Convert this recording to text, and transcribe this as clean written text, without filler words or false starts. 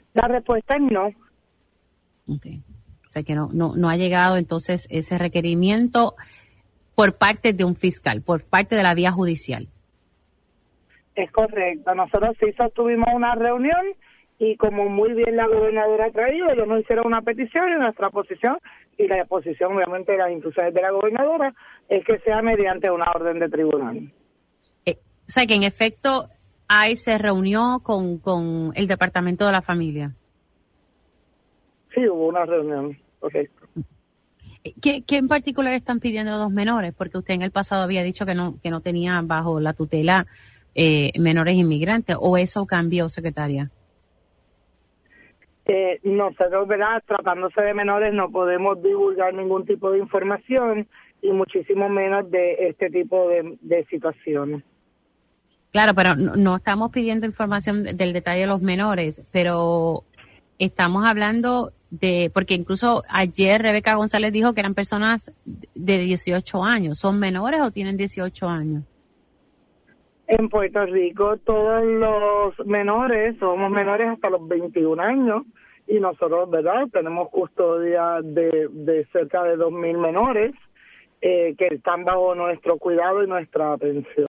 La respuesta es no. Okay. O sea que no ha llegado entonces ese requerimiento por parte de un fiscal, por parte de la vía judicial. Es correcto. Nosotros sí sostuvimos una reunión y como muy bien la gobernadora ha traído, ellos nos hicieron una petición y nuestra posición, y la posición obviamente de las instrucciones de la gobernadora, es que sea mediante una orden de tribunal. O sea que en efecto ahí se reunió con el Departamento de la Familia. Sí, hubo una reunión, correcto. ¿Qué en particular están pidiendo los menores? Porque usted en el pasado había dicho que no tenía bajo la tutela menores inmigrantes, ¿o eso cambió, secretaria? Nosotros, ¿verdad? Tratándose de menores no podemos divulgar ningún tipo de información y muchísimo menos de este tipo de situaciones. Claro, pero no estamos pidiendo información del detalle de los menores, pero estamos hablando porque incluso ayer Rebeca González dijo que eran personas de 18 años. ¿Son menores o tienen 18 años? En Puerto Rico todos los menores somos menores hasta los 21 años y nosotros, ¿verdad? Tenemos custodia de cerca de 2,000 menores que están bajo nuestro cuidado y nuestra atención.